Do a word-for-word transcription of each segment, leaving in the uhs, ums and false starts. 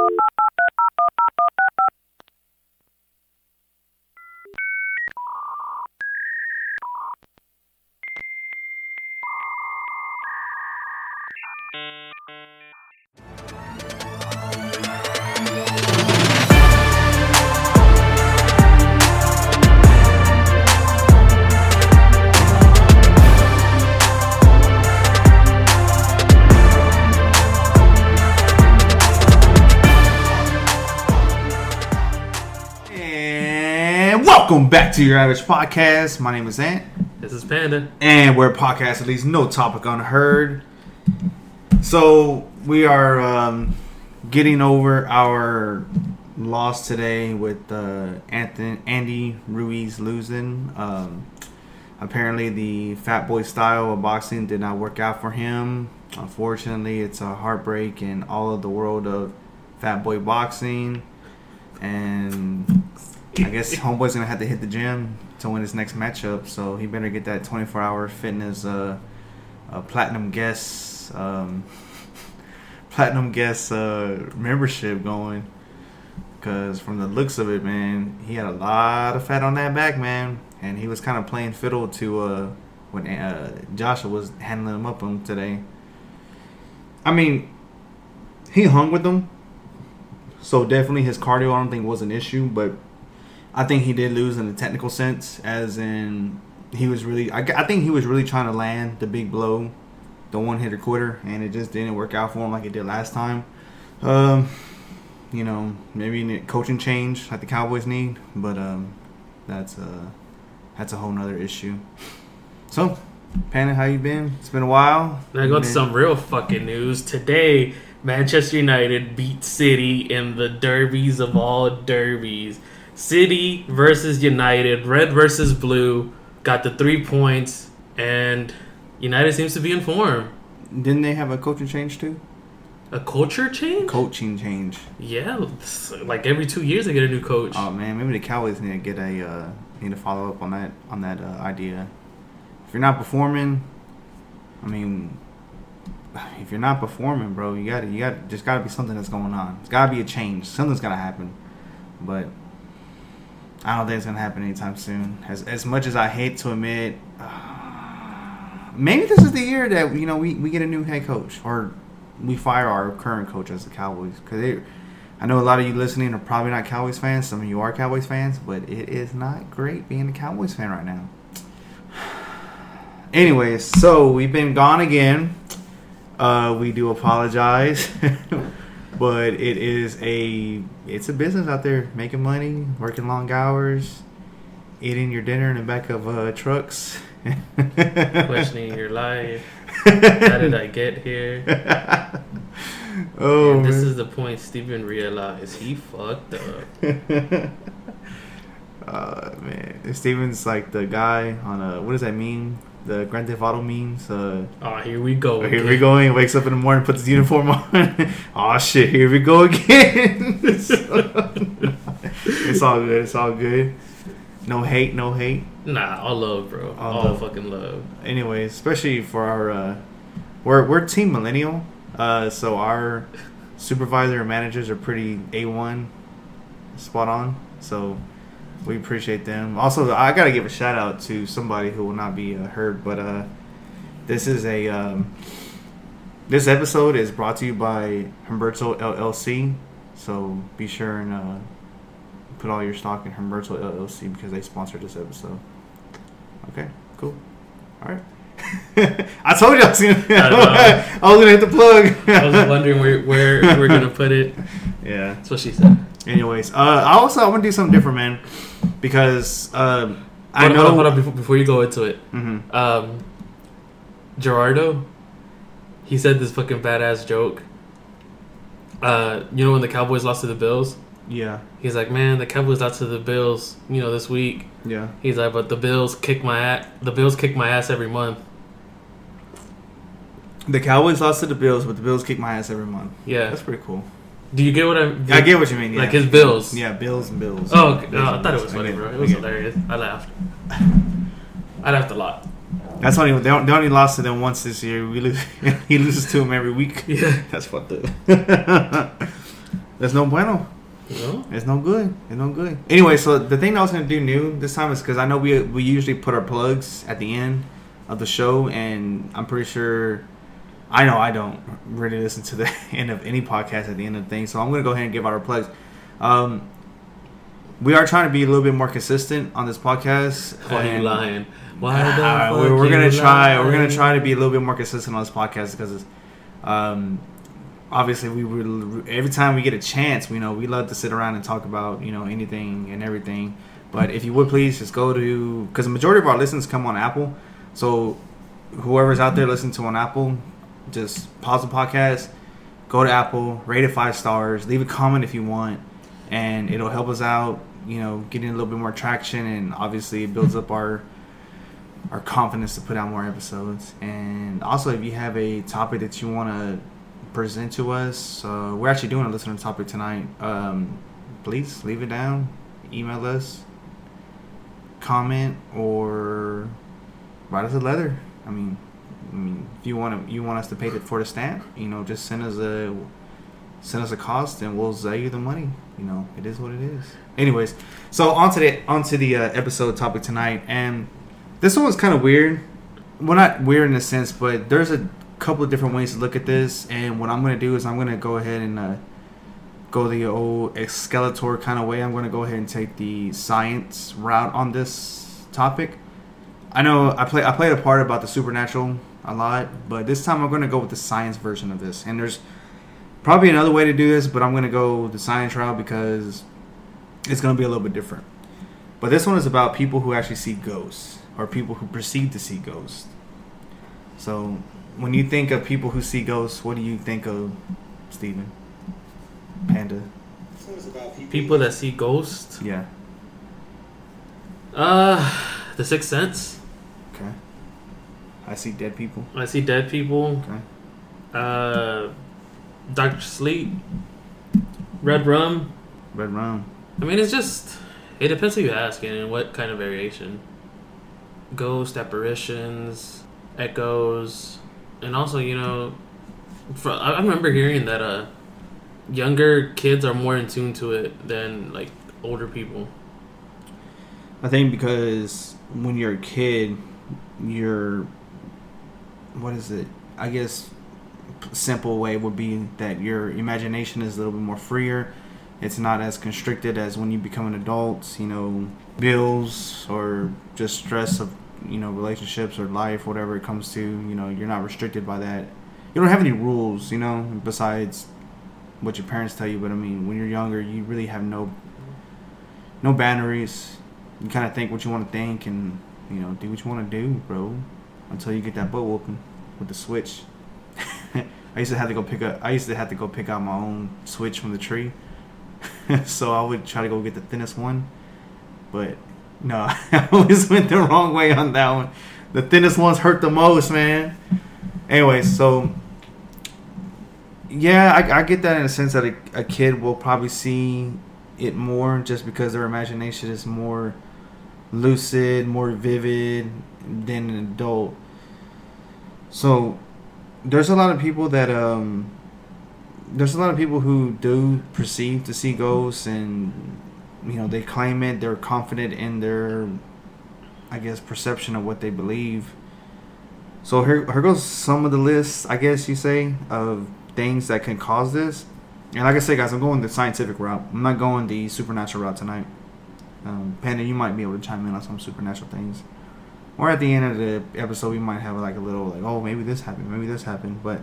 Welcome back to Your Average Podcast. My name is Ant. This is Panda. And we're a podcast that leaves no topic unheard. So we are um, getting over our loss today with uh, Anthony, Andy Ruiz losing. Um, apparently the fat boy style of boxing did not work out for him. Unfortunately, it's a heartbreak in all of the world of fat boy boxing. And I guess homeboy's gonna have to hit the gym to win his next matchup, so he better get that twenty-four hour fitness uh, uh platinum guest um, platinum guest uh, membership going. Because from the looks of it, man, he had a lot of fat on that back, man, and he was kind of playing fiddle to uh, when uh, Joshua was handling him up on him today. I mean, he hung with them, so definitely his cardio I don't think was an issue, but I think he did lose in the technical sense, as in he was really, I, I think he was really trying to land the big blow, the one-hitter quitter, and it just didn't work out for him like it did last time. Um, you know, maybe coaching change like the Cowboys need, but um, that's a, that's a whole nother issue. So, Panda, how you been? It's been a while. Now go to some real fucking news. Today, Manchester United beat City in the derbies of all derbies. City versus United, red versus blue, got the three points, and United seems to be in form. Didn't they have a coaching change too? A culture change? Coaching change. Yeah, like every two years they get a new coach. Oh man, maybe the Cowboys need to get a uh, need to follow up on that on that uh, idea. If you're not performing, I mean, if you're not performing, bro, you got to you got just got to be something that's going on. It's got to be a change. Something's got to happen, but I don't think it's going to happen anytime soon. As as much as I hate to admit, uh, maybe this is the year that, you know, we, we get a new head coach, or we fire our current coach as the Cowboys. Because I know a lot of you listening are probably not Cowboys fans. Some of you are Cowboys fans, but it is not great being a Cowboys fan right now. Anyways, so we've been gone again. Uh, we do apologize. But it is a it's a business out there, making money, working long hours, eating your dinner in the back of uh, trucks, questioning your life. How did I get here? Oh, and this man. is the point Steven realized he fucked up. uh, man, Steven's like the guy on a, what does that mean? The Grand Theft Auto memes. Uh, oh, here we go. Here again. we go. He wakes up in the morning, puts his uniform on. Oh shit, here we go again. It's all good. It's all good. No hate, no hate. Nah, all love, bro. All, all love. Fucking love. Anyways, especially for our, uh, we're we're Team Millennial, uh, so our supervisor and managers are pretty A one, spot on. So we appreciate them. Also, I gotta give a shout out to somebody who will not be uh, heard, but uh, this is a um, this episode is brought to you by Humberto L L C. So be sure and uh, put all your stock in Humberto L L C because they sponsored this episode. Okay, cool. All right. I told you I was gonna. I, I was gonna hit the plug. I was wondering where where we're gonna put it. Yeah, that's what she said. Anyways, uh, I also I want to do something different, man, because uh, I hold know. On, hold on, before, before you go into it, mm-hmm. um, Gerardo, he said this fucking badass joke. Uh, you know when the Cowboys lost to the Bills? Yeah. He's like, man, the Cowboys lost to the Bills, you know, this week. Yeah. He's like, but the Bills kick my ass. The Bills kick my ass every month. The Cowboys lost to the Bills, but the Bills kick my ass every month. Yeah, that's pretty cool. Do you get what I? Mean? I get what you mean. Yeah. Like his Bills. Yeah, Bills and Bills. Oh, okay. Bills No, I and thought Bills. it was funny, I bro. it. It was I hilarious. I laughed. I laughed a lot. That's funny. They only, they only lost to them once this year. We lose. He loses to them every week. Yeah, that's fucked up. There's no bueno. No? It's no good. It's no good. Anyway, so the thing I was going to do new this time is because I know we we usually put our plugs at the end of the show, and I'm pretty sure, I know I don't really listen to the end of any podcast at the end of the thing, so I'm going to go ahead and give out our plugs. Um, we are trying to be a little bit more consistent on this podcast. Why are you lying? Why uh, the fuck we're we're gonna you try. lying? We're gonna try to be a little bit more consistent on this podcast because it's, um, obviously we would every time we get a chance, you know, we love to sit around and talk about, you know, anything and everything. But if you would please just go to, because the majority of our listens come on Apple, so whoever's out there listening to on Apple, just pause the podcast, go to Apple, rate it five stars, leave a comment if you want, and it'll help us out, you know, getting a little bit more traction, and obviously it builds up our our confidence to put out more episodes. And also, if you have a topic that you want to present to us, uh, we're actually doing a listener topic tonight. Um, please leave it down, email us, comment, or write us a letter. I mean, I mean, if you want to, you want us to pay for the stamp, you know, just send us a send us a cost, and we'll sell you the money. You know, it is what it is. Anyways, so onto the onto the uh, episode topic tonight, and this one was kind of weird. Well, not weird in a sense, but there's a couple of different ways to look at this, and what I'm going to do is I'm going to go ahead and uh, go the old Skeletor kind of way. I'm going to go ahead and take the science route on this topic. I know I play I played a part about the supernatural a lot, but this time I'm going to go with the science version of this. And there's probably another way to do this, but I'm going to go the science route because it's going to be a little bit different. But this one is about people who actually see ghosts, or people who perceive to see ghosts. So when you think of people who see ghosts, what do you think of, Steven? Panda? People that see ghosts? Yeah. Uh, The Sixth Sense. Okay. I see dead people. I see dead people. Okay. Uh, Doctor Sleep. Red Rum. Red Rum. I mean, it's just, it depends who you ask and what kind of variation. Ghost, apparitions, echoes, and also, you know, for, I remember hearing that uh, younger kids are more in tune to it than like older people. I think because when you're a kid, you're, what is it? I guess simple way would be that your imagination is a little bit more freer. It's not as constricted as when you become an adult. You know, bills or just stress of, you know, relationships or life, whatever it comes to, you know, you're not restricted by that. You don't have any rules, you know, besides what your parents tell you. But I mean, when you're younger, you really have no no boundaries. You kind of think what you want to think, and, you know, do what you want to do, bro, until you get that butt whooping with the switch. I used to have to go pick up. I used to have to go pick out my own switch from the tree. So I would try to go get the thinnest one, but no, I always went the wrong way on that one. The thinnest ones hurt the most, man. Anyways, so yeah, I, I get that in a sense that a, a kid will probably see it more just because their imagination is more lucid, more vivid than an adult. So there's a lot of people that um there's a lot of people who do perceive to see ghosts, and, you know, they claim it. They're confident in their, I guess, perception of what they believe. So here, here goes some of the lists, I guess you say, of things that can cause this. And like I said, guys, I'm going the scientific route. I'm not going the supernatural route tonight. Um, Panda, you might be able to chime in on some supernatural things. Or at the end of the episode, we might have like a little, like, oh, maybe this happened, maybe this happened. But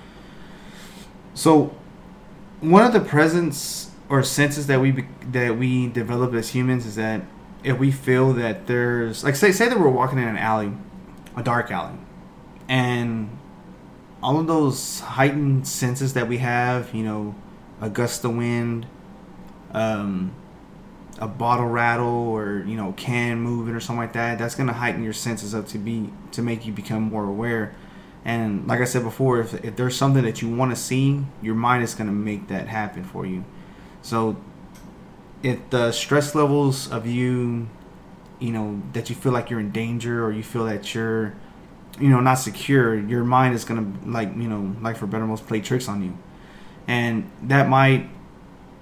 so one of the presence or senses that we that we develop as humans is that if we feel that there's, like, say say that we're walking in an alley, a dark alley, and all of those heightened senses that we have, you know, a gust of wind, um, a bottle rattle, or, you know, can moving or something like that, that's going to heighten your senses up to be to make you become more aware. And like I said before, if, if there's something that you want to see, your mind is going to make that happen for you. So if the stress levels of you, you know, that you feel like you're in danger, or you feel that you're, you know, not secure, your mind is going to, like, you know, like for better most, play tricks on you. And that might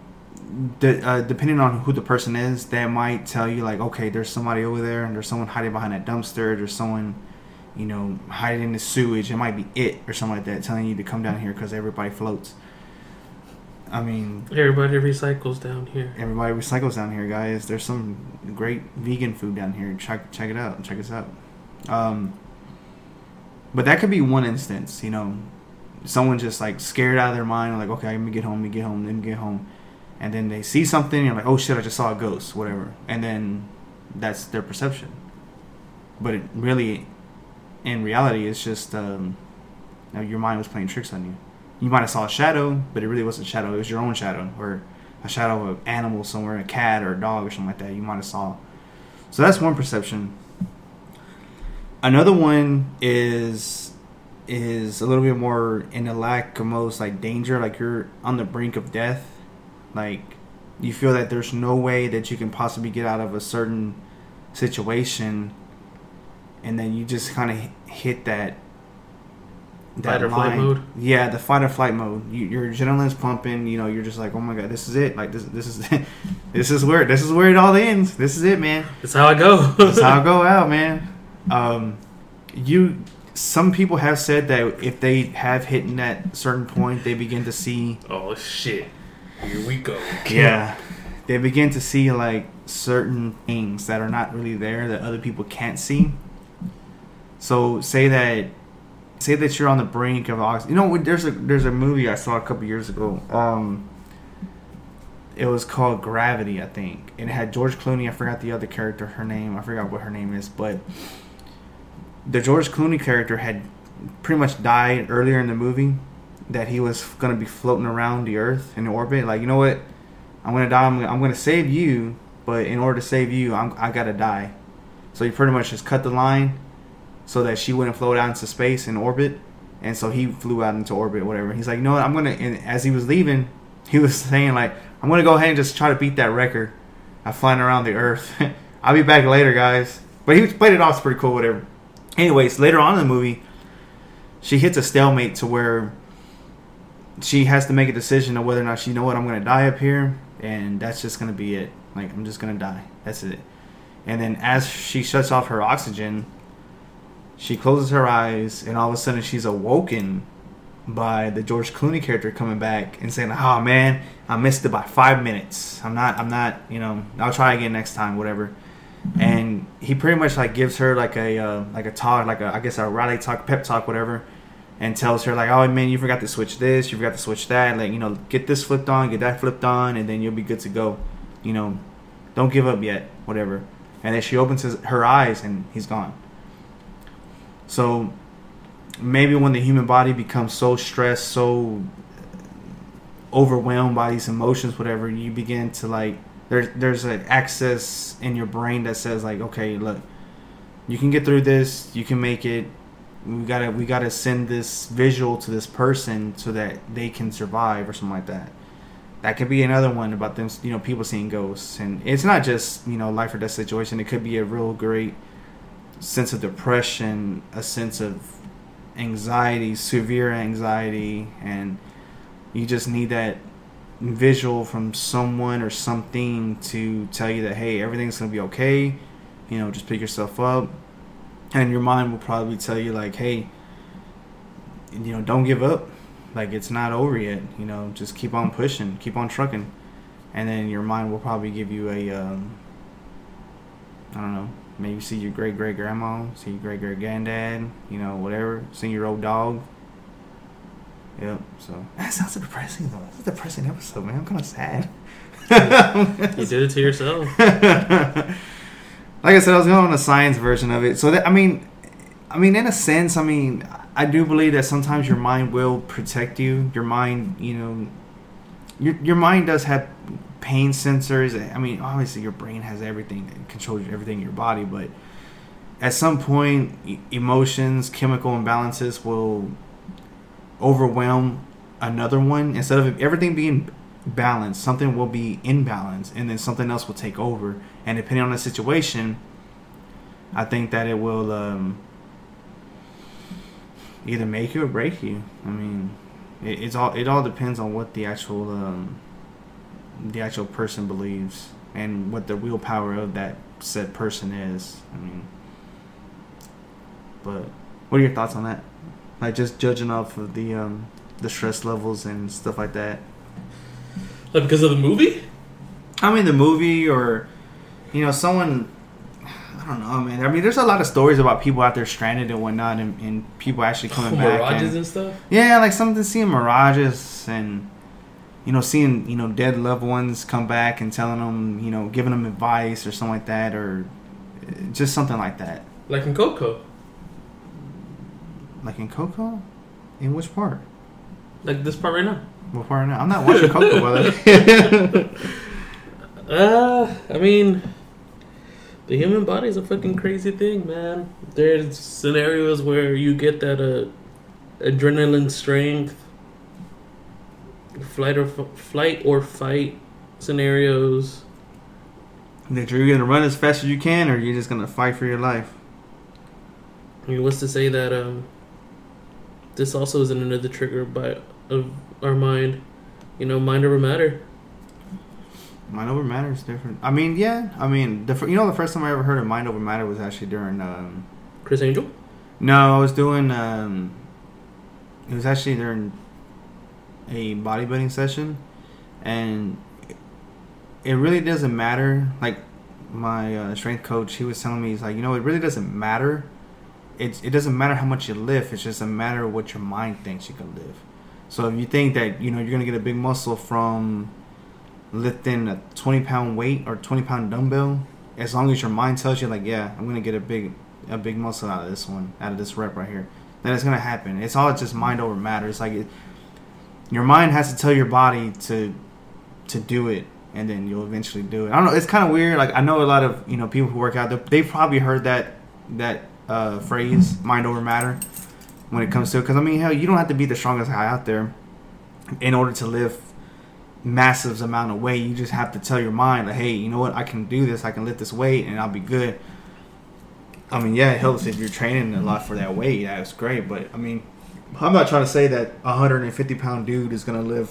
de- uh, depending on who the person is, they might tell you like, okay, there's somebody over there, and there's someone hiding behind that dumpster. There's someone, you know, hiding in the sewage. It might be it or something like that, telling you to come down here because everybody floats. I mean, everybody recycles down here. Everybody recycles down here, guys. There's some great vegan food down here. Check check it out. Check us out. Um, but that could be one instance, you know, someone just like scared out of their mind, like, okay, let me get home, let me get home, let me get home, and then they see something, and you're like, oh shit, I just saw a ghost, whatever, and then that's their perception. But it really, in reality, it's just um, you know, your mind was playing tricks on you. You might have saw a shadow, but it really wasn't a shadow. It was your own shadow, or a shadow of an animal somewhere, a cat or a dog or something like that. You might have saw. So that's one perception. Another one is is a little bit more in the lack of most like danger, like you're on the brink of death. Like you feel that there's no way that you can possibly get out of a certain situation, and then you just kind of hit that. That fight or flight mode. Yeah, the fight or flight mode. You, your adrenaline's pumping. You know, you're just like, oh my god, this is it. Like this, this is, this is where, this is where it all ends. This is it, man. That's how I go. That's how I go out, man. Um, you. Some people have said that if they have hit that certain point, they begin to see. Oh shit! Here we go. Yeah, they begin to see like certain things that are not really there that other people can't see. So say that. Say that you're on the brink of oxygen. You know, there's a there's a movie I saw a couple years ago. Um, it was called Gravity, I think, and it had George Clooney. I forgot the other character, her name. I forgot what her name is, but the George Clooney character had pretty much died earlier in the movie. That he was gonna be floating around the Earth in orbit. Like, you know what? I'm gonna die. I'm, I'm gonna save you, but in order to save you, I'm, I gotta die. So he pretty much just cut the line. So that she wouldn't float out into space in orbit, and so he flew out into orbit, or whatever. He's like, you know what, I'm gonna. And as he was leaving, he was saying like, I'm gonna go ahead and just try to beat that record of flying around the Earth. I'll be back later, guys. But he played it off pretty cool, whatever. Anyways, later on in the movie, she hits a stalemate to where she has to make a decision of whether or not she, you know what, I'm gonna die up here, and that's just gonna be it. Like, I'm just gonna die. That's it. And then as she shuts off her oxygen, she closes her eyes, and all of a sudden she's awoken by the George Clooney character coming back and saying, "Oh man, I missed it by five minutes. I'm not, I'm not, you know, I'll try again next time, whatever." And he pretty much like gives her like a, uh, like a talk, like a, I guess a rally talk, pep talk, whatever, and tells her like, "Oh man, you forgot to switch this, you forgot to switch that. Like, you know, get this flipped on, get that flipped on, and then you'll be good to go. You know, don't give up yet, whatever." And then she opens his, her eyes, and he's gone. So maybe when the human body becomes so stressed, so overwhelmed by these emotions, whatever, you begin to like, there's there's an access in your brain that says like, okay, look, you can get through this, you can make it. We gotta we gotta send this visual to this person so that they can survive or something like that. That could be another one about them, you know, people seeing ghosts, and it's not just, you know, life or death situation. It could be a real great sense of depression, a sense of anxiety, severe anxiety, and you just need that visual from someone or something to tell you that, hey, everything's gonna be okay, you know, just pick yourself up. And your mind will probably tell you like, hey, you know, don't give up, like it's not over yet, you know, just keep on pushing, keep on trucking. And then your mind will probably give you a um, I don't know, maybe see your great great grandma, see your great great granddad, you know, whatever. See your old dog. Yep. So that sounds so depressing though. It's a depressing episode, man. I'm kind of sad. You did it to yourself. Like I said, I was going on a science version of it. So that I mean, I mean, in a sense, I mean, I do believe that sometimes your mind will protect you. Your mind, you know, your your mind does have pain sensors. I mean, obviously your brain has everything that controls everything in your body, but at some point e- emotions, chemical imbalances will overwhelm another one. Instead of everything being balanced, something will be imbalanced, and then something else will take over. And depending on the situation, I think that it will um, either make you or break you. I mean, it, it's all it all depends on what the actual um, the actual person believes and what the willpower of that said person is. I mean, but what are your thoughts on that? Like just judging off of the um, the stress levels and stuff like that. Like because of the movie? I mean, the movie, or you know, someone. I don't know, man. I mean, there's a lot of stories about people out there stranded and whatnot, and, and people actually coming oh, back. Mirages and, and stuff. Yeah, like something seeing mirages and you know, seeing you know dead loved ones come back and telling them, you know, giving them advice or something like that, or just something like that. Like in Coco. Like in Coco? In which part? Like this part right now. What part right now? I'm not watching Coco, brother. uh, I mean, the human body is a fucking crazy thing, man. There's scenarios where you get that uh, adrenaline strength, flight or f- flight or fight scenarios. That you're gonna run as fast as you can, or you're just gonna fight for your life. I mean, what's to say that um, this also isn't another trigger by of our mind? You know, mind over matter. Mind over matter is different. I mean, yeah. I mean, the you know the first time I ever heard of mind over matter was actually during um, Chris Angel. No, I was doing. Um, it was actually during a bodybuilding session, and it really doesn't matter. Like my uh, strength coach, he was telling me, he's like, you know, it really doesn't matter. It's it doesn't matter how much you lift. It's just a matter of what your mind thinks you can lift. So if you think that you know you're gonna get a big muscle from lifting a twenty pound weight or twenty pound dumbbell, as long as your mind tells you like, yeah, I'm gonna get a big a big muscle out of this one, out of this rep right here, then it's gonna happen. It's all just mind over matter. It's like it, your mind has to tell your body to to do it, and then you'll eventually do it. I don't know. It's kind of weird. Like I know a lot of you know people who work out. They've probably heard that that uh, phrase, mind over matter, when it comes to it. Because I mean, hell, you don't have to be the strongest guy out there in order to lift massive amount of weight. You just have to tell your mind, like, hey, you know what? I can do this. I can lift this weight, and I'll be good. I mean, yeah, it helps if you're training a lot for that weight. That's great. But I mean, I'm not trying to say that a one hundred fifty pound dude is gonna lift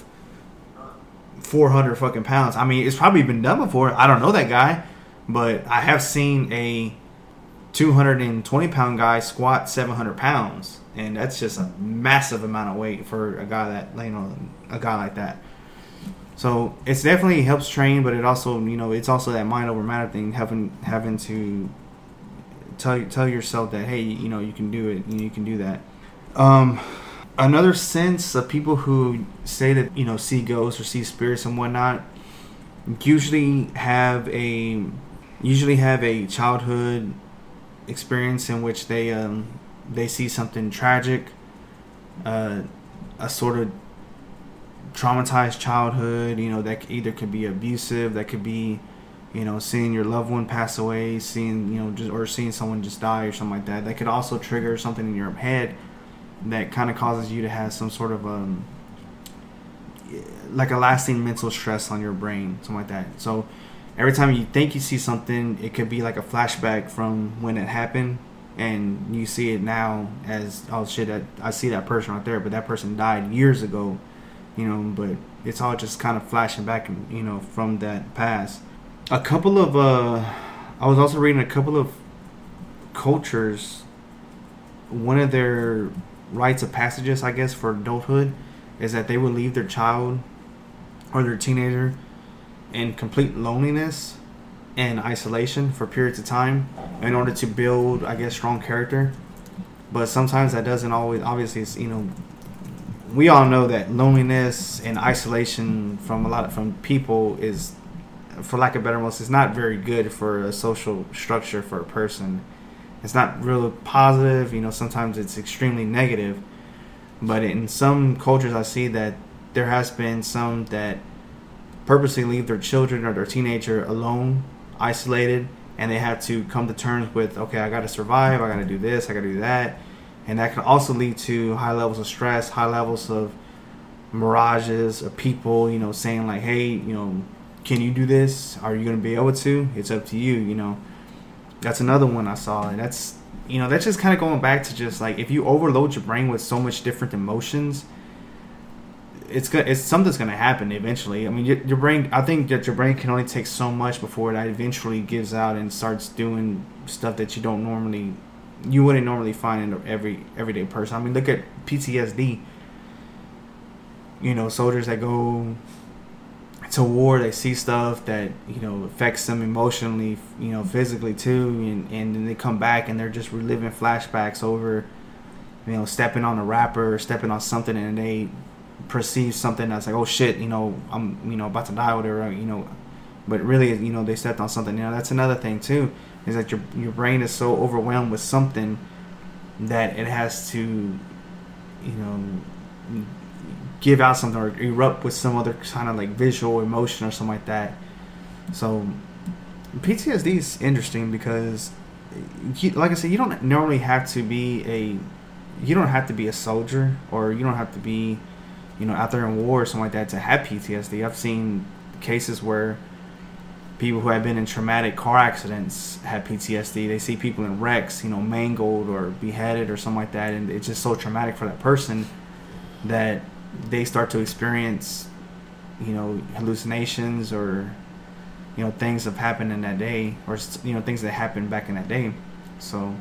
four hundred fucking pounds. I mean, it's probably been done before. I don't know that guy, but I have seen a two hundred twenty pound guy squat seven hundred pounds, and that's just a massive amount of weight for a guy that, you know, a guy like that. So it's definitely helps train, but it also, you know, it's also that mind over matter thing, having having to tell tell yourself that, hey, you know, you can do it, you can do that. Um, another sense of people who say that, you know, see ghosts or see spirits and whatnot usually have a usually have a childhood experience in which they um they see something tragic, uh, a sort of traumatized childhood, you know, that either could be abusive, that could be, you know, seeing your loved one pass away, seeing, you know, just or seeing someone just die or something like that. That could also trigger something in your head that kind of causes you to have some sort of um like a lasting mental stress on your brain, something like that. So every time you think you see something, it could be like a flashback from when it happened, and you see it now as, oh shit, I, I see that person right there, but that person died years ago, you know, but it's all just kind of flashing back, you know, from that past. A couple of, uh, I was also reading a couple of cultures, one of their rites of passages, I guess, for adulthood is that they would leave their child or their teenager in complete loneliness and isolation for periods of time in order to build, I guess, strong character. But sometimes that doesn't always, obviously, it's, you know, we all know that loneliness and isolation from a lot of, from people is, for lack of better words, is not very good for a social structure for a person. It's not really positive, you know, sometimes it's extremely negative. But in some cultures I see that there has been some that purposely leave their children or their teenager alone, isolated, and they have to come to terms with, okay, I got to survive, I got to do this, I got to do that. And that can also lead to high levels of stress, high levels of mirages of people, you know, saying like, hey, you know, can you do this? Are you going to be able to? It's up to you, you know. That's another one I saw. And that's, you know, that's just kind of going back to just like, if you overload your brain with so much different emotions, it's good. It's something's gonna happen eventually. I mean, your, your brain. I think that your brain can only take so much before it eventually gives out and starts doing stuff that you don't normally, you wouldn't normally find in every everyday person. I mean, look at P T S D. You know, soldiers that go to war, they see stuff that, you know, affects them emotionally, you know, physically too, and and then they come back and they're just reliving flashbacks over, you know, stepping on a rapper or stepping on something, and they perceive something that's like, oh shit, you know, I'm, you know, about to die or whatever, you know, but really, you know, they stepped on something. You know, that's another thing too, is that your your brain is so overwhelmed with something that it has to, you know, give out something or erupt with some other kind of like visual emotion or something like that. So P T S D is interesting because, you, like I said, you don't normally have to be a, you don't have to be a soldier, or you don't have to be, you know, out there in war or something like that to have P T S D. I've seen cases where people who have been in traumatic car accidents have P T S D. They see people in wrecks, you know, mangled or beheaded or something like that, and it's just so traumatic for that person that they start to experience, you know, hallucinations or, you know, things have happened in that day, or, you know, things that happened back in that day. So,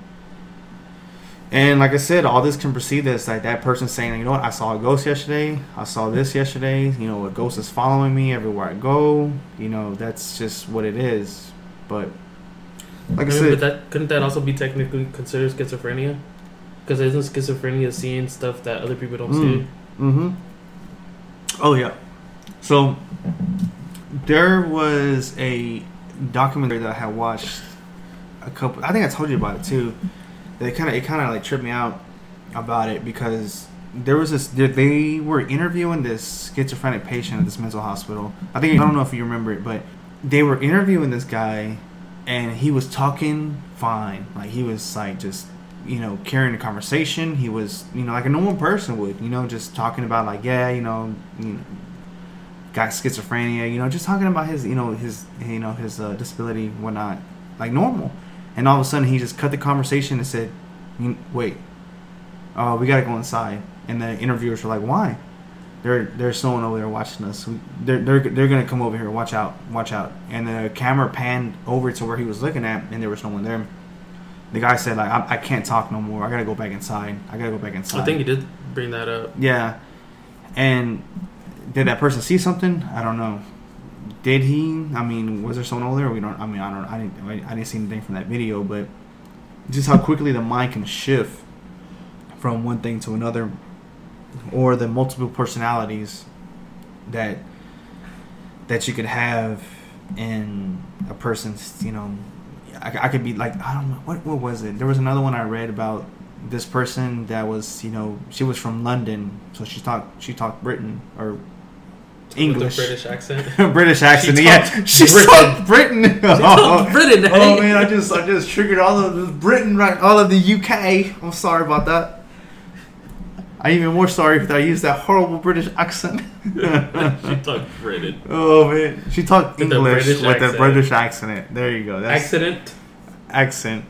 and like I said, all this can precede this, like that person saying, you know what, I saw a ghost yesterday, I saw this yesterday, you know, a ghost is following me everywhere I go, you know, that's just what it is. But like I, I mean, said, but that couldn't that also be technically considered schizophrenia? Because isn't schizophrenia seeing stuff that other people don't mm. see? Mm-hmm. Oh yeah. So there was a documentary that I had watched a couple. I think I told you about it too. That kind of it kind of like tripped me out about it, because there was this. They were interviewing this schizophrenic patient at this mental hospital. I think I don't know if you remember it, but they were interviewing this guy, and he was talking fine. Like he was like just, you know, carrying the conversation. He was, you know, like a normal person would, you know, just talking about like, yeah, you know, you know got schizophrenia, you know, just talking about his, you know, his, you know, his uh, disability, whatnot, like normal. And all of a sudden, he just cut the conversation and said, "Wait, uh, we gotta go inside." And the interviewers were like, "Why?" There, there's someone over there watching us. We, they're, they're, they're gonna come over here. Watch out, watch out. And the camera panned over to where he was looking at, and there was no one there. The guy said, like, I, I can't talk no more. I gotta go back inside. I gotta go back inside. I think he did bring that up. Yeah. And did that person see something? I don't know. Did he? I mean, was there someone over there? We don't. I mean, I don't. I didn't. I didn't see anything from that video, but just how quickly the mind can shift from one thing to another, or the multiple personalities that that you could have in a person's, you know. I, I could be like, I don't know, what what was it? There was another one I read about this person that was, you know, she was from London, so she talked she talked Britain or English. With a British accent. British accent, she yeah. She Britain. talked Britain. She talked Britain. Oh man, I just I just triggered all of the Britain, right? All of the U K. I'm sorry about that. I'm even more sorry if I used that horrible British accent. She talked Britain. Oh man, she talked with English with accent. The British accent. There you go. That's accident. Accent.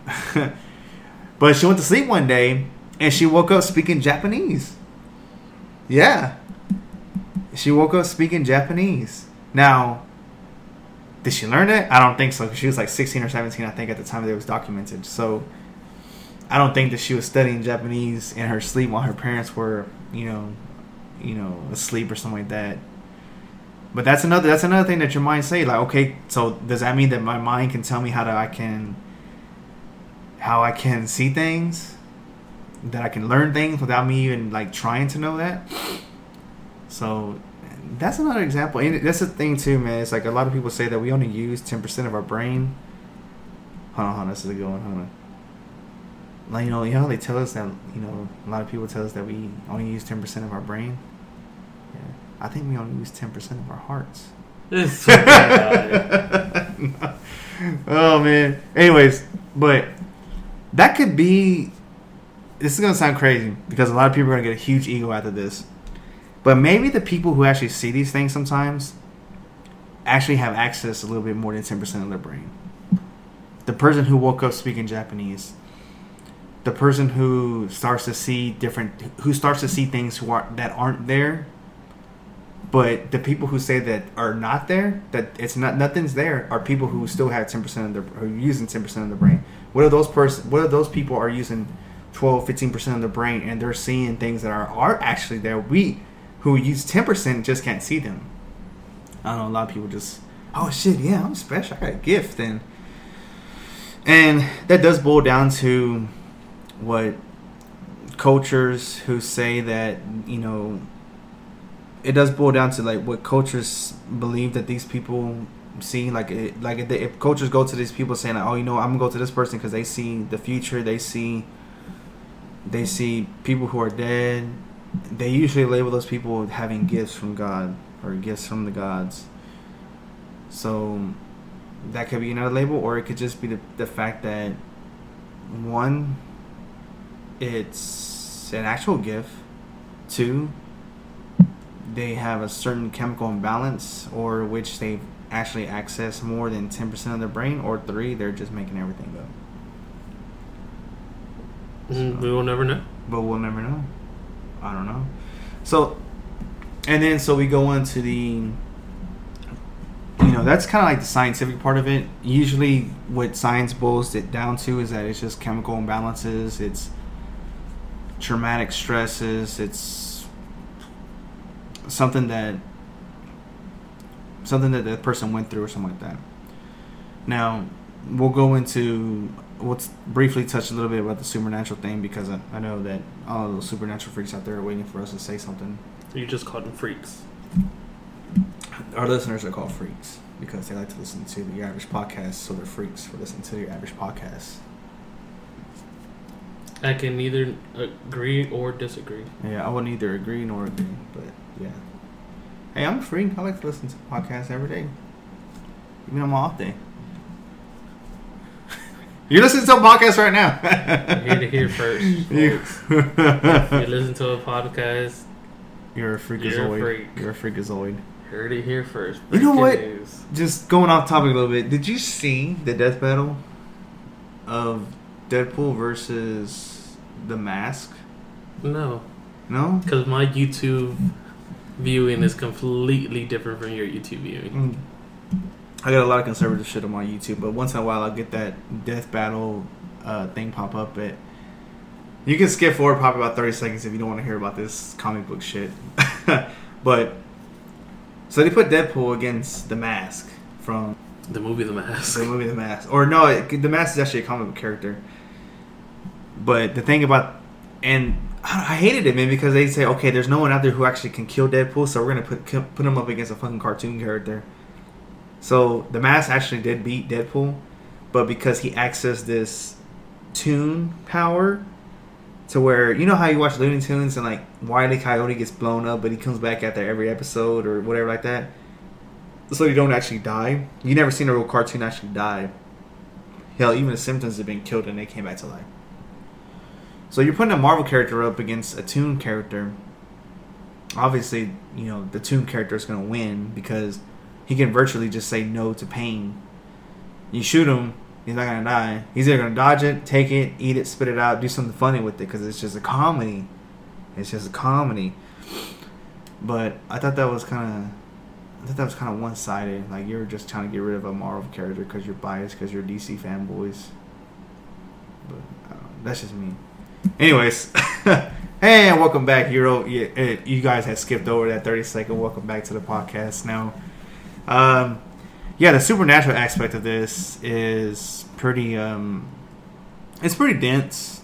But she went to sleep one day and she woke up speaking Japanese. Yeah. She woke up speaking Japanese. Now, did she learn it? I don't think so, because she was like sixteen or seventeen, I think, at the time that it was documented. So, I don't think that she was studying Japanese in her sleep while her parents were, you know, you know, asleep or something like that. But that's another that's another thing that your mind say, like, okay, so does that mean that my mind can tell me how to I can how I can see things, that I can learn things without me even like trying to know that? So that's another example. And that's the thing too, man. It's like a lot of people say that we only use ten percent of our brain. Hold on, hold on. This is a good one. Hold on. Like, you know, you know how they tell us that, you know, a lot of people tell us that we only use ten percent of our brain. Yeah. I think we only use ten percent of our hearts. It's so bad. No. Oh, man. Anyways, but that could be... This is going to sound crazy because a lot of people are going to get a huge ego after this. But maybe the people who actually see these things sometimes actually have access to a little bit more than ten percent of their brain. The person who woke up speaking Japanese, the person who starts to see different, who starts to see things who are that aren't there, But the people who say that are not there, that it's not nothing's there, are people who still have ten percent of their, are using ten percent of their brain. What are those person? What are those people are using twelve, fifteen percent of their brain, and they're seeing things that are are actually there. We who use ten percent just can't see them. I don't know. A lot of people just, oh shit, yeah, I'm special. I got a gift, and and that does boil down to what cultures who say that, you know, it does boil down to like what cultures believe that these people see. Like it, like if, they, if cultures go to these people saying like, oh, you know, I'm gonna go to this person because they see the future, they see they see people who are dead, they usually label those people having gifts from God or gifts from the gods. So that could be another label, or it could just be the, the fact that one, it's an actual gift. Two, they have a certain chemical imbalance, or which they actually access more than ten percent of their brain, or three, they're just making everything up. Mm, So, we will never know. but we'll never know. I don't know. So, and then so we go into the, you know, that's kind of like the scientific part of it. Usually what science boils it down to is that it's just chemical imbalances, it's traumatic stresses, it's something that something that the person went through or something like that. Now, we'll go into, we'll briefly touch a little bit about the supernatural thing, because I, I know that all of those supernatural freaks out there are waiting for us to say something. You just called them freaks. Our listeners are called freaks because they like to listen to the average podcast, so they're freaks for listening to the average podcast. I can neither agree or disagree. Yeah, I would neither agree nor agree, but yeah. Hey, I'm a freak. I like to listen to podcasts every day, even on my off day. You're listening to a podcast right now. You're here to hear first. You, If you listen to a podcast, You're a freakazoid. You're a freak. You're a freakazoid. heard it here first. You know what? Breaking news. Just going off topic a little bit. Did you see the death battle of Deadpool versus The Mask? No, No? because my YouTube viewing is completely different from your YouTube viewing. Mm. I got a lot of conservative shit on my YouTube, but once in a while I'll get that death battle uh, thing pop up. But you can skip forward probably about thirty seconds if you don't want to hear about this comic book shit. But so they put Deadpool against The Mask from The movie The Mask. the movie The Mask. Or no, it, The Mask is actually a comic book character. But the thing about, and I hated it, man, because they say, okay, there's no one out there who actually can kill Deadpool, so we're gonna put put him up against a fucking cartoon character. So The Mask actually did beat Deadpool, but because he accessed this tune power, to where, you know how you watch Looney Tunes and like Wile E. Coyote gets blown up, but he comes back after every episode or whatever like that, so you don't actually die. You never seen a real cartoon actually die. Hell, even the Simpsons have been killed and they came back to life. So you're putting a Marvel character up against a Toon character. Obviously, you know, the Toon character is going to win because he can virtually just say no to pain. You shoot him, he's not going to die. He's either going to dodge it, take it, eat it, spit it out, do something funny with it, because it's just a comedy. It's just a comedy. But I thought that was kind of... I thought that was kind of one-sided. Like, you're just trying to get rid of a Marvel character because you're biased, because you're D C fanboys. But I don't know. That's just me. Anyways, hey, and welcome back. You're, you, you guys had skipped over that thirty second. Welcome back to the podcast. Now, um, yeah, the supernatural aspect of this is pretty. Um, it's pretty dense.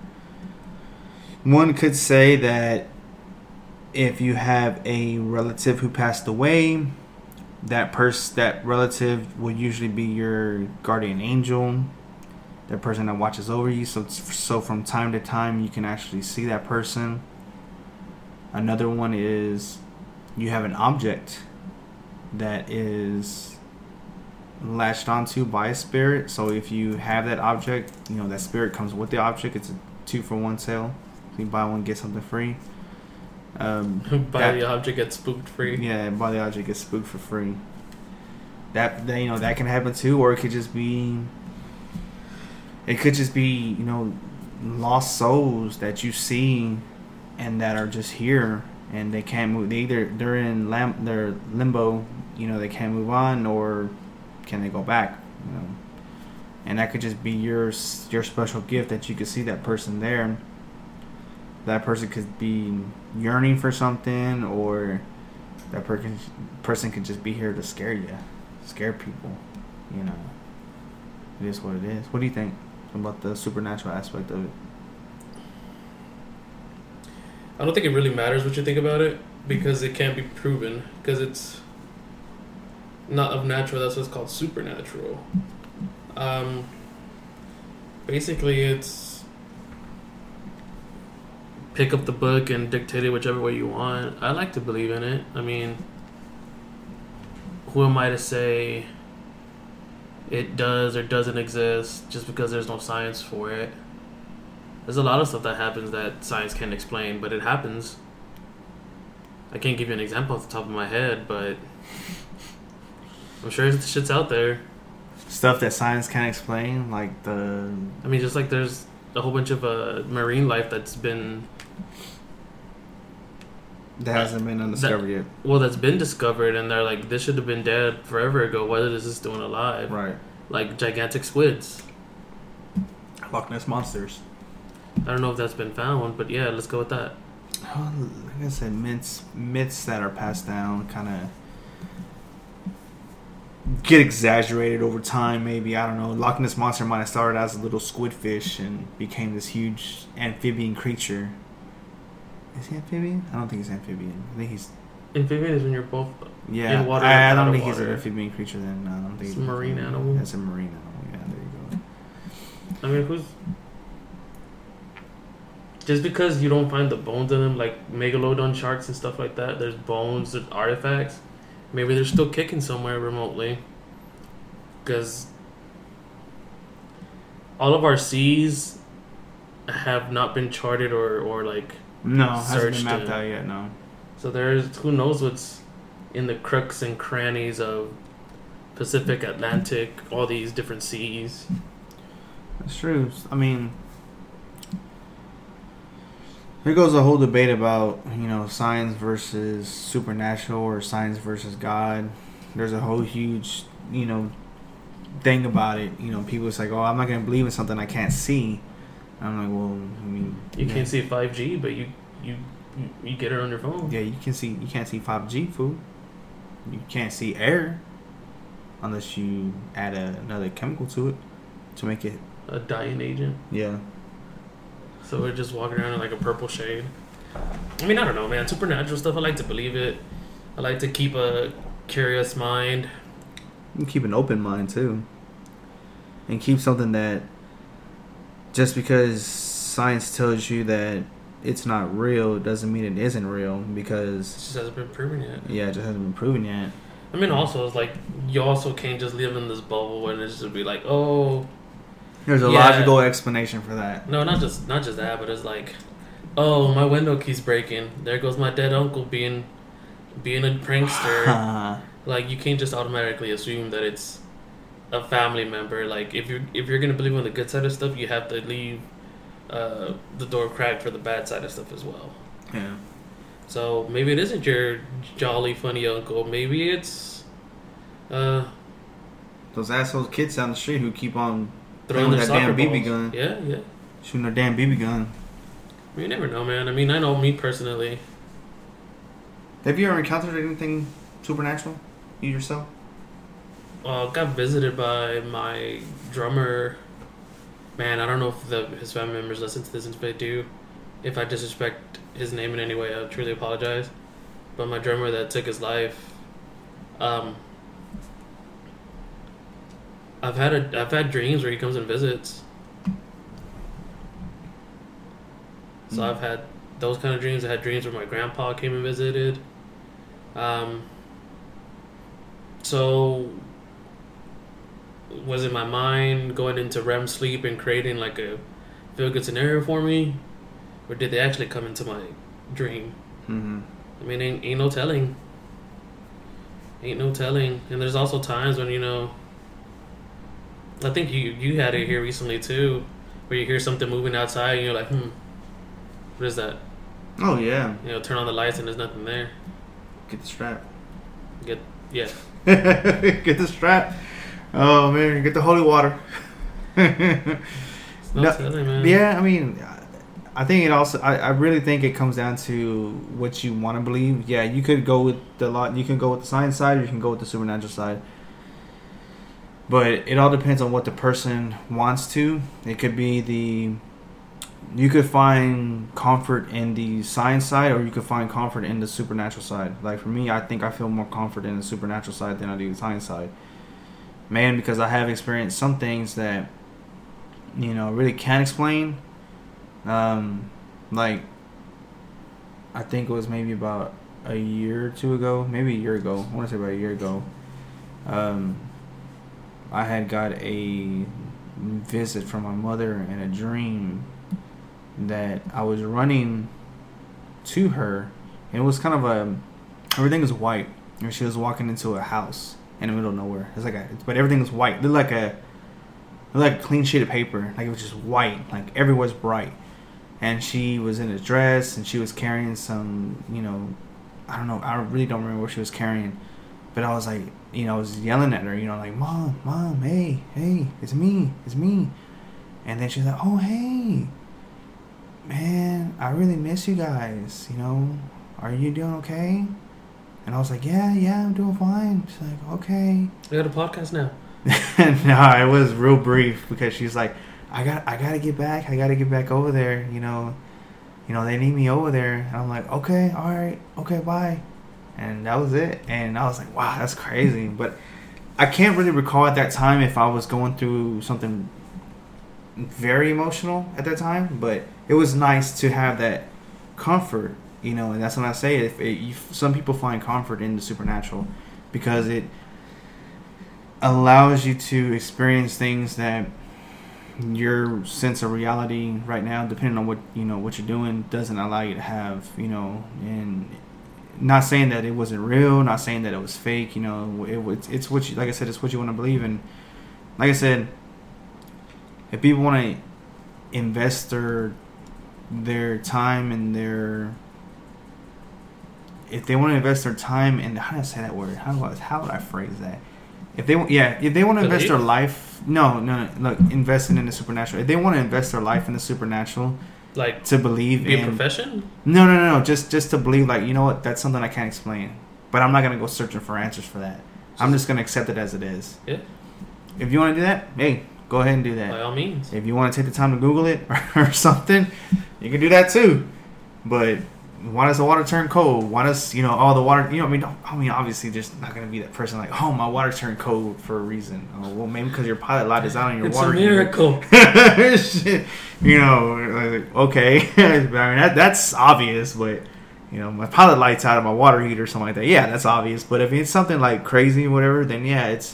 One could say that if you have a relative who passed away, that person, that relative, would usually be your guardian angel. The person that watches over you, so so from time to time you can actually see that person. Another one is you have an object that is latched onto by a spirit. So if you have that object, you know that spirit comes with the object. It's a two for one sale. So you buy one get something free. Um, Buy that, the object, get spooked free. Yeah, buy the object, get spooked for free. That, that you know that can happen too, or it could just be. It could just be, you know, lost souls that you see and that are just here and they can't move. They either they're in lam- they're limbo. You know, they can't move on, or can they go back? You know, and that could just be your your special gift that you could see that person there. That person could be yearning for something, or that person person could just be here to scare you, scare people. You know, it is what it is. What do you think about the supernatural aspect of it? I don't think it really matters what you think about it because it can't be proven because it's not of natural. That's what's called supernatural. Um, basically, it's pick up the book and dictate it whichever way you want. I like to believe in it. I mean, who am I to say it does or doesn't exist just because there's no science for it? There's a lot of stuff that happens that science can't explain, but it happens. I can't give you an example off the top of my head, but I'm sure the shit's out there. Stuff that science can't explain, like the... I mean, just like there's a whole bunch of uh, marine life that's been... That hasn't been undiscovered that, yet. Well, that's been discovered, and they're like, this should have been dead forever ago. What is this doing alive? Right. Like gigantic squids. Loch Ness monsters. I don't know if that's been found, but yeah, let's go with that. Oh, like I said, myths, myths that are passed down kind of get exaggerated over time, maybe. I don't know. Loch Ness Monster might have started as a little squid fish and became this huge amphibian creature. Is he amphibian? I don't think he's amphibian. I think he's... Amphibian is when you're both yeah, in water I, I and don't out think of he's an water. amphibian creature then. No, I don't think It's he's a marine animal. That's a marine animal. Yeah, there you go. I mean, who's... Just because you don't find the bones in them, like megalodon sharks and stuff like that, there's bones, there's artifacts. Maybe they're still kicking somewhere remotely. Because all of our seas have not been charted or, or like No, hasn't been searched mapped in. out yet, no. So there's, who knows what's in the crooks and crannies of Pacific, Atlantic, all these different seas. That's true. I mean... Here goes a whole debate about, you know, science versus supernatural or science versus God. There's a whole huge, you know, thing about it. You know, people say, oh, I'm not going to believe in something I can't see. I'm like, well, I mean... You yeah. can't see five G, but you, you you get it on your phone. Yeah, you can see, you can't see five G food. You can't see air unless you add a, another chemical to it to make it... A dyeing agent. Yeah. So we're just walking around in like a purple shade. I mean, I don't know, man. Supernatural stuff, I like to believe it. I like to keep a curious mind. You can keep an open mind, too. And keep something that... Just because science tells you that it's not real doesn't mean it isn't real, It because... just hasn't been proven yet. Yeah, it just hasn't been proven yet. I mean, also, it's like, you also can't just live in this bubble and it's just be like, oh... There's a Yeah. logical explanation for that. No, not just not just that, but it's like, oh, my window keeps breaking. There goes my dead uncle being being a prankster. Like, you can't just automatically assume that it's a family member. Like, if you're if you're gonna believe on the good side of stuff, you have to leave uh, the door cracked for the bad side of stuff as well. Yeah. So maybe it isn't your jolly funny uncle. Maybe it's uh, Those asshole kids down the street who keep on throwing their that soccer damn B B balls. gun. Yeah, yeah. Shooting their damn B B gun. You never know, man. I mean, I know me personally. Have you ever encountered anything supernatural? You yourself? Uh, got visited by my drummer. Man, I don't know if the, his family members listen to this, and if they do, if I disrespect his name in any way, I truly apologize. But my drummer that took his life, um, I've had a, I've had dreams where he comes and visits. So Mm. I've had those kind of dreams. I had dreams where my grandpa came and visited. Um, so was it my mind going into R E M sleep and creating like a feel good scenario for me, or did they actually come into my dream? Mm-hmm. I mean, ain't, ain't no telling. Ain't no telling. And there's also times when, you know, I think you you had it here recently too, where you hear something moving outside and you're like, hmm, what is that? Oh yeah. You know, turn on the lights and there's nothing there. Get the strap. Get yeah. Get the strap. Oh man, get the holy water. It's no, No, telling, man. yeah, I mean, I think it also. I, I really think it comes down to what you want to believe. Yeah, you could go with the lot. You can go with the science side, or you can go with the supernatural side. But it all depends on what the person wants to. It could be the. You could find comfort in the science side, or you could find comfort in the supernatural side. Like for me, I think I feel more comfort in the supernatural side than I do the science side. Man, because I have experienced some things that, you know, really can't explain. Um, like, I think it was maybe about a year or two ago, maybe a year ago. I want to say about a year ago. Um, I had got a visit from my mother in a dream that I was running to her, and it was kind of a everything was white, and she was walking into a house in the middle of nowhere. It's like a, but everything was white. It looked like a, it looked like a clean sheet of paper. Like it was just white. Like everywhere's bright, and she was in a dress, and she was carrying some, you know, I don't know. I really don't remember what she was carrying, but I was like, you know, I was yelling at her, you know, like, Mom, Mom, hey, hey, it's me, it's me. And then she's like, oh, hey, man, I really miss you guys, you know, are you doing okay? And I was like, yeah, yeah, I'm doing fine. She's like, okay. We got a podcast now. No, it was real brief because she's like, I got, I got to get back. I got to get back over there, you know, you know, they need me over there. And I'm like, okay, all right, okay, bye. And that was it. And I was like, wow, that's crazy. But I can't really recall at that time if I was going through something very emotional at that time. But it was nice to have that comfort, you know. And that's when I say it. If it, you, some people find comfort in the supernatural because it allows you to experience things that your sense of reality right now, depending on what, you know, what you're doing, doesn't allow you to have, you know. And not saying that it wasn't real, not saying that it was fake, you know, it, it's, it's what you, like I said, it's what you want to believe in. Like I said, if people want to invest their, their time and their, if they want to invest their time in, how do I say that word? How do I, how would I phrase that? If they, yeah, if they want to invest their life, no, no, no, look, investing in the supernatural. If they want to invest their life in the supernatural, like to believe be in a profession? No, no, no, no. Just, just to believe, like, you know what? That's something I can't explain. But I'm not gonna go searching for answers for that. I'm just gonna accept it as it is. Yeah. If you want to do that, hey, go ahead and do that. By all means. If you want to take the time to Google it or, or something, you can do that too. But why does the water turn cold? Why does, you know, all the water? You know, I mean, I mean, obviously, just not gonna be that person like, oh, my water turned cold for a reason. Oh, well, maybe because your pilot light is out on your it's water. It's a miracle. Shit. You know, like, okay, I mean that that's obvious, but you know, my pilot light's out of my water heater or something like that. Yeah, that's obvious. But if it's something like crazy or whatever, then yeah, it's.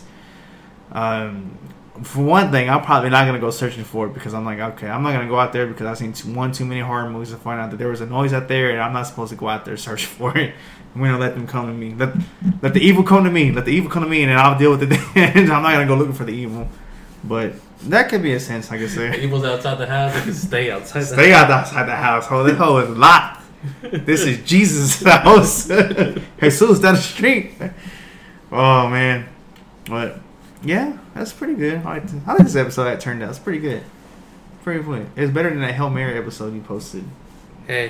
Um, for one thing, I'm probably not gonna go searching for it because I'm like, okay, I'm not gonna go out there because I've seen too, one too many horror movies to find out that there was a noise out there, and I'm not supposed to go out there searching for it. I'm gonna let them come to me. Let let the evil come to me. Let the evil come to me, and then I'll deal with it. I'm not gonna go looking for the evil, but that could be a sense, like I said. The evil's outside the house. They can stay outside. The stay house. outside the house. Oh, this hole is locked. This is Jesus' house. Jesus down the street. Oh man, but. Yeah, that's pretty good. I like, I like this episode that turned out. It's pretty good. Pretty good. It's better than that Hail Mary episode you posted. Hey.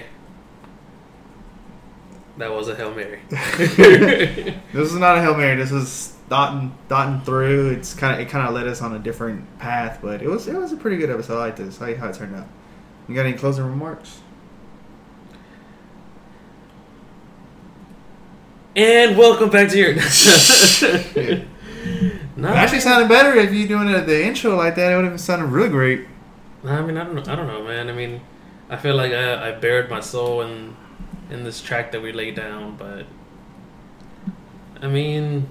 That was a Hail Mary. This is not a Hail Mary. This was dotting, dotting through. It's kind of it kind of led us on a different path, but it was it was a pretty good episode. I like this. I like how it turned out. You got any closing remarks? And welcome back to your... No, it actually sounded better if you doing it, the intro like that. It would have sounded really great. I mean, I don't know. I don't know, man. I mean, I feel like I, I buried my soul in in this track that we laid down, but I mean,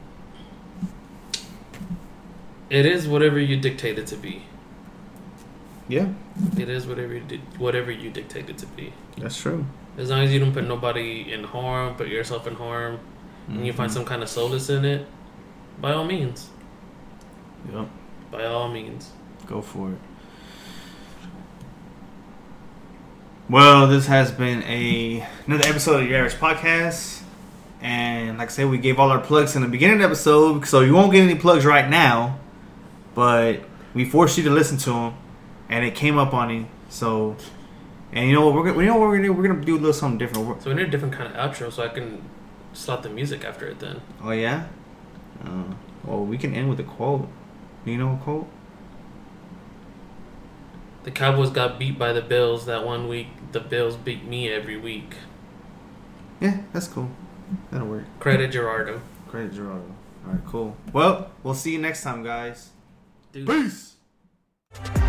it is whatever you dictate it to be. Yeah, it is whatever you di- whatever you dictate it to be. That's true. As long as you don't put nobody in harm, put yourself in harm, mm-hmm. and you find some kind of solace in it. By all means. Yep. By all means. Go for it. Well, this has been a another episode of Your Average Podcast. And like I said, we gave all our plugs in the beginning of the episode, so you won't get any plugs right now. But we forced you to listen to them, and it came up on you. So, and you know what? We're gonna, you know what we're gonna do? We're gonna do a little something different. So we need a different kind of outro, so I can slot the music after it. Then. Oh yeah. Uh, well, we can end with a quote. You know a quote? The Cowboys got beat by the Bills that one week. The Bills beat me every week. Yeah, that's cool. That'll work. Credit Gerardo. Credit Gerardo. All right, cool. Well, we'll see you next time, guys. Dude. Peace.